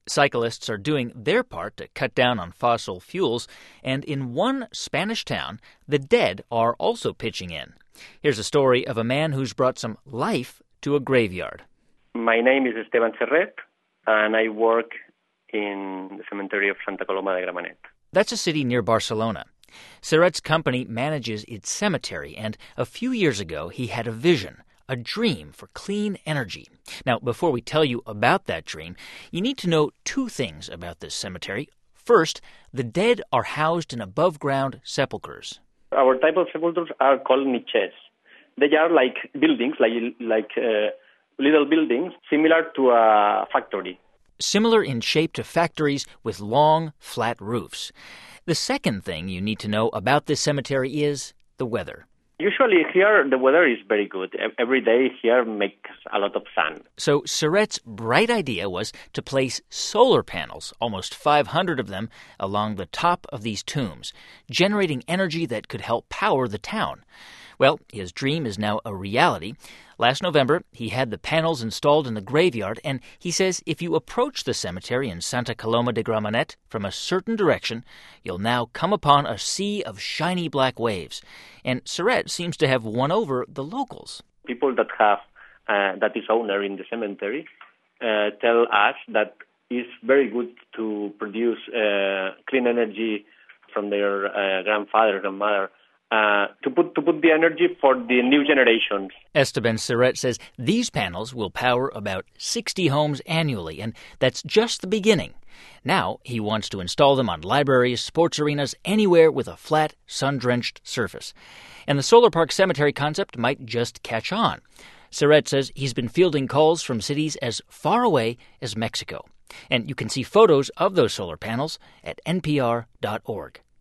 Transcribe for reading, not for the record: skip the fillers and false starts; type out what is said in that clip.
Cyclists are doing their part to cut down on fossil fuels, and in one Spanish town, the dead are also pitching in. Here's a story of a man who's brought some life to a graveyard. My name is Esteban Serret, and I work in the cemetery of Santa Coloma de Gramenet. That's a city near Barcelona. Serret's company manages its cemetery, and a few years ago he had a vision, a dream for clean energy. Now, before we tell you about that dream, you need to know two things about this cemetery. First, the dead are housed in above-ground sepulchres. Our type of sepulchres are called niches. They are like buildings, like little buildings, similar to a factory. Similar in shape to factories with long, flat roofs. The second thing you need to know about this cemetery is the weather. Usually here the weather is very good. Every day here makes a lot of sun. So Serret's bright idea was to place solar panels, almost 500 of them, along the top of these tombs, generating energy that could help power the town. Well, his dream is now a reality. Last November, he had the panels installed in the graveyard, and he says if you approach the cemetery in Santa Coloma de Gramenet from a certain direction, you'll now come upon a sea of shiny black waves. And Serret seems to have won over the locals. People that have that is owner in the cemetery tell us that it's very good to produce clean energy from their grandfather, grandmother, to put the energy for the new generations. Esteban Serret says these panels will power about 60 homes annually, and that's just the beginning. Now he wants to install them on libraries, sports arenas, anywhere with a flat, sun-drenched surface. And the Solar Park Cemetery concept might just catch on. Serret says he's been fielding calls from cities as far away as Mexico. And you can see photos of those solar panels at npr.org.